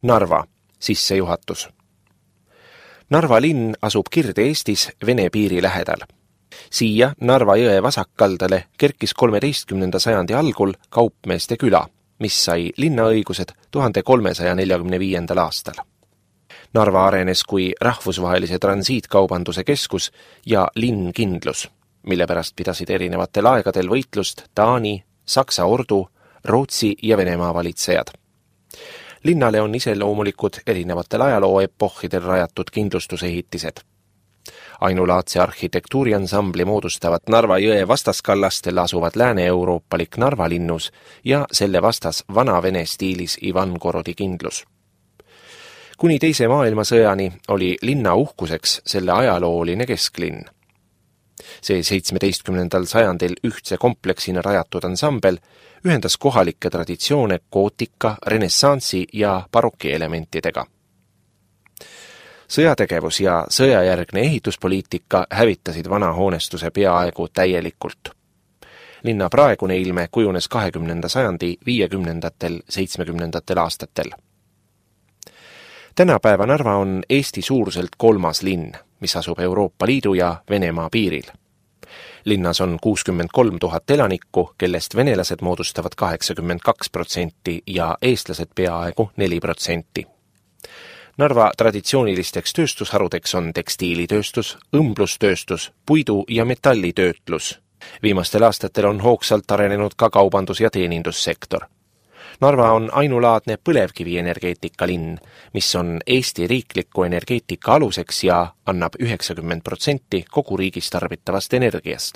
Narva, sissejuhatus. Narva linn asub Kirde-Eestis Vene piiri lähedal. Siia Narva jõe vasakkaldale kerkis 13. sajandi algul kaupmeeste küla, mis sai linnaõigused 1345. aastal. Narva arenes kui rahvusvahelise transiitkaubanduse keskus ja linnkindlus, mille pärast pidasid erinevatel aegadel võitlust Taani, Saksa ordu, Rootsi ja Venemaa valitsejad. Linnale on iseloomulikud erinevatel ajalooepohhidel rajatud kindlustusehitised. Ainulaadse arhitektuuriansambli moodustavad Narva jõe vastaskallastel asuvad lääne-euroopalik Narva linnus ja selle vastas vana-vene stiilis Ivan-Gorodi kindlus. Kuni teise maailmasõjani oli linna uhkuseks selle ajalooline kesklinn. See 17. sajandil ühtse kompleksina rajatud ansambel ühendas kohalikke traditsioone gootika, renessansi ja baroki elementidega. Sõjategevus ja sõjajärgne ehituspoliitika hävitasid vana hoonestuse peaaegu täielikult. Linna praegune ilme kujunes 20. sajandi 50-70 aastatel. Tänapäeva Narva on Eesti suuruselt 3. linn, mis asub Euroopa Liidu ja Venemaa piiril. Linnas on 63 000 elanikku, kellest venelased moodustavad 82% ja eestlased peaaegu 4%. Narva traditsioonilisteks tööstusharudeks on tekstiilitööstus, õmblustööstus, puidu- ja metallitöötlus. Viimastel aastatel on hoogsalt arenenud ka kaubandus- ja teenindussektor. Narva on ainulaadne põlevkivienergeetika linn, mis on Eesti riikliku energeetika aluseks ja annab 90% kogu riigis tarbitavast energiast.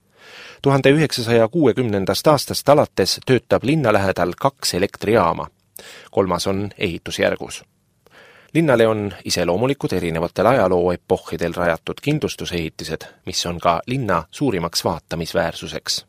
1960. aastast alates töötab linna lähedal 2 elektrijaama. 3. on ehitusjärgus. Linnale on iseloomulikud erinevatel ajalooepohhidel rajatud kindlustusehitised, mis on ka linna suurimaks vaatamisväärsuseks.